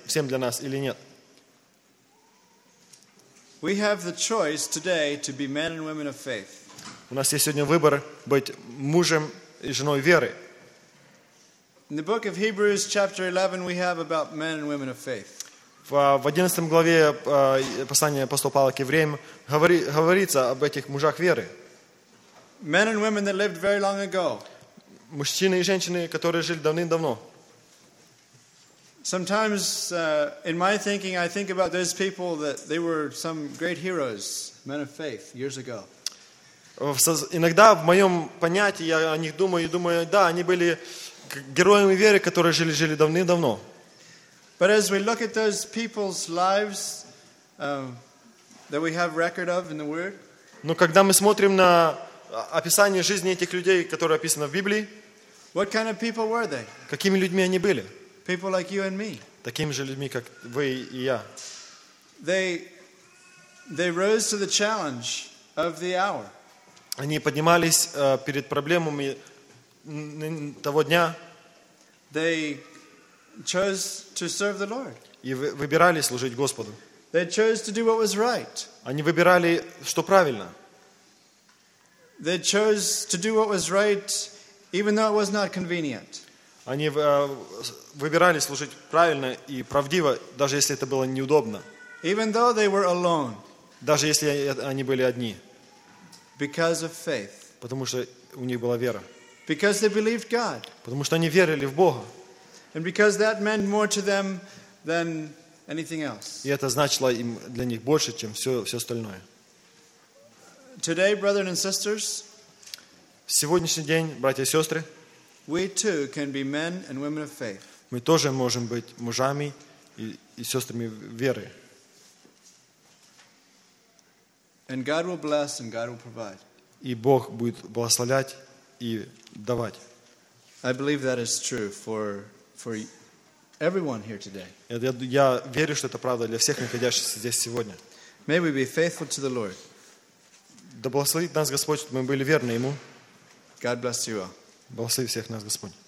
всем для нас или нет. We have the choice today to be men and women of faith. У нас есть сегодня выбор быть мужем и женой веры. In the book of Hebrews, chapter 11, we have about men and women of faith. В 11 главе послания апостола Павла к евреям говорится об этих мужах веры. Men and women that lived very long ago. Мужчины и женщины, которые жили давным-давно. Sometimes in my thinking, I think about those people that they were some great heroes, men of faith, years ago. Иногда в моем понятии я о них думаю, да, они были героями веры, которые жили давным-давно. But as we look at those people's lives that we have record of in the Word, Но когда мы смотрим на описание жизни этих людей, которые описаны в Библии, what kind of people were they? какими людьми они были? People like you and me. Такими же людьми, как вы и я. They rose to the challenge of the hour. Они поднимались перед проблемами того дня They chose to serve the Lord. и выбирали служить Господу. They chose to do what was right. Они выбирали, что правильно. They chose to do what was right, even though it was not convenient. Они выбирали служить правильно и правдиво, даже если это было неудобно. Even though they were alone. Даже если они были одни. Because of faith. Потому что у них была вера. Because they believed God. Потому что они верили в Бога. And because that meant more to them than anything else. И это значило им для них больше, чем все остальное. Today, brothers and sisters, В сегодняшний день, братья и сестры, we too can be men and women of faith. мы тоже можем быть мужами и сестрами веры. And God will bless and God will provide. И Бог будет благословлять и давать. I believe that is true for everyone here today. Я верю, что это правда для всех находящихся здесь сегодня. May we be faithful to the Lord. Да благословит нас Господь, чтобы мы были верны Ему. God bless you all. Благослови всех нас Господь.